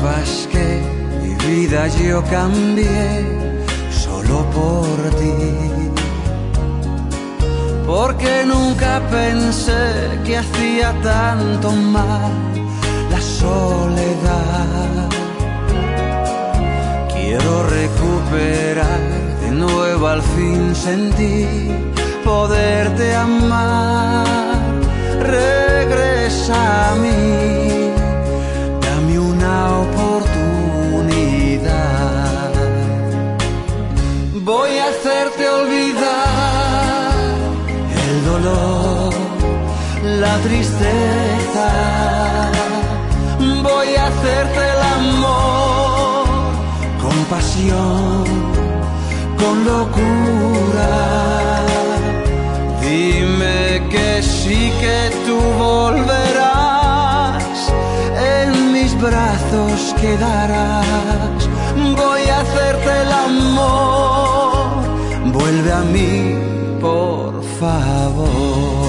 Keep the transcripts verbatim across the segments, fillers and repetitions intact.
sepas que mi vida yo cambié solo por ti, porque nunca pensé que hacía tanto mal la soledad. Quiero recuperar de nuevo, al fin sentir poderte amar. Regresa a mí, dame una oportunidad. Voy a hacerte olvidar el dolor, la tristeza. Voy a hacerte el amor con pasión, con locura. Dime que sí, que tú volverás, en mis brazos quedarás. Voy a hacerte el amor, vuelve a mí, por favor.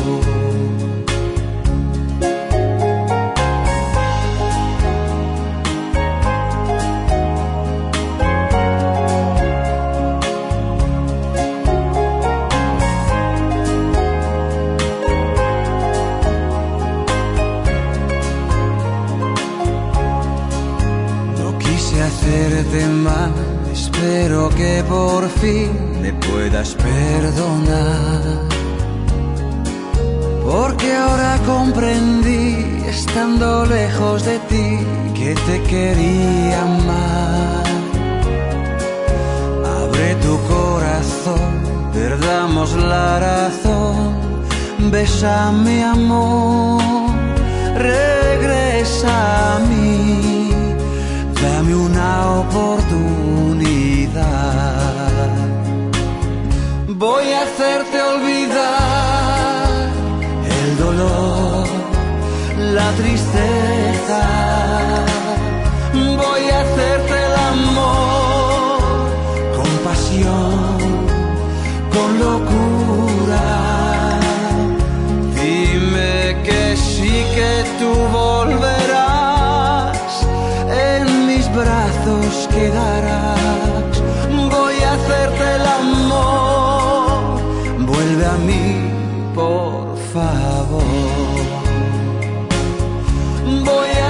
Hacerte mal, espero que por fin me puedas perdonar, porque ahora comprendí, estando lejos de ti, que te quería amar. Abre tu corazón, perdamos la razón, bésame amor, regresa a mí, dame una oportunidad. Voy a hacerte olvidar el dolor, la tristeza. Voy a hacerte el amor con pasión, con locura. Dime que sí, que tú volverás, en mis brazos quedarás. Voy a hacerte el amor, vuelve a mí, por favor. Voy a